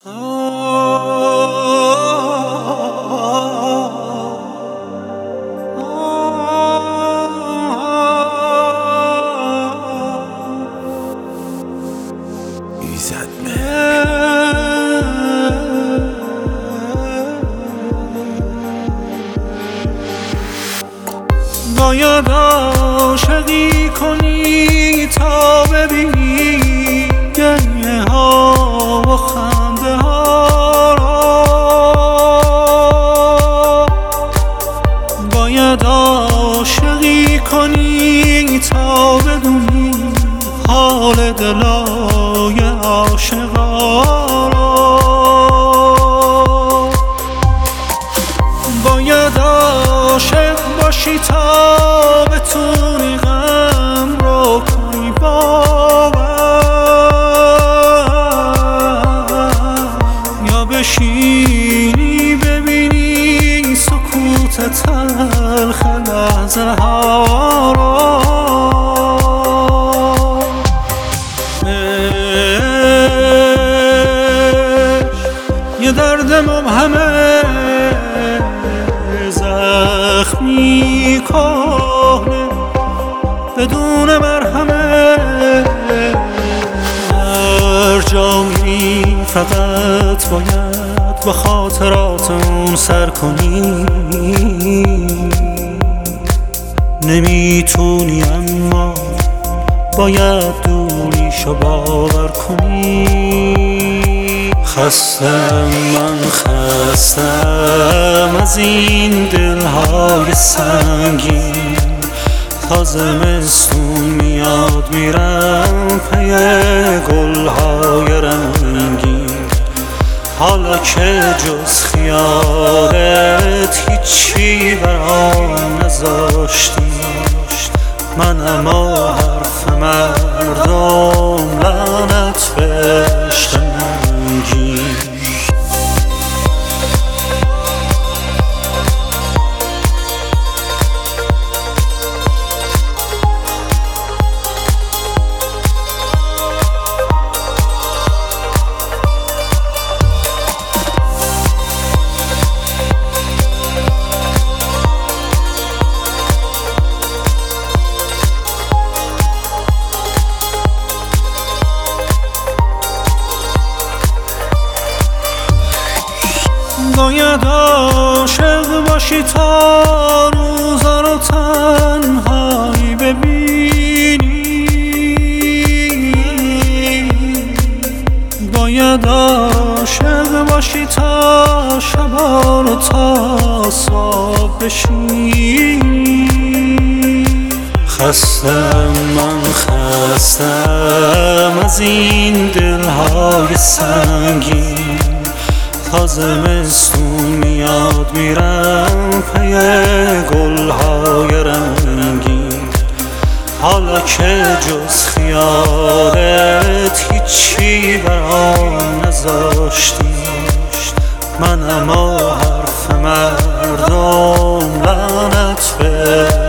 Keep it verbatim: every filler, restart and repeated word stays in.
باید عاشقی کنی تا ببینی گریه ها و خنده ها را. باید عاشقی کنی تا بدونی حال دلای عاشقا را. باید عاشق باشی تا بتونی غم رو کنی باور، یا بشینی ببینی سکوت تلخ لحظه ها را. یه درد مبهمه زخمی کهنه بدون مرهمه، هر جا میری فقط باید به خاطرات اون سر کنی. نمیتونی اما باید دوریشو باور کنی. خستم من خستم از این دلهای سنگین، تا زمستون میاد میرم پی گلهای رنگین. حالا که جز خیالت هیچی برام نذاشتی، من اما حرف مردم لعنت به عشق ننگین. باید عاشق باشی تا روزا رو تنهایی ببینی. باید عاشق باشی تا شبا رو تا صبح بشینی. خستم من خستم از این دلهای سنگین، تا زمستون میاد میرم پی گلهای رنگین. حالا که جز خیالت هیچی برام نذاشتی، من اما حرف مردم لعنت به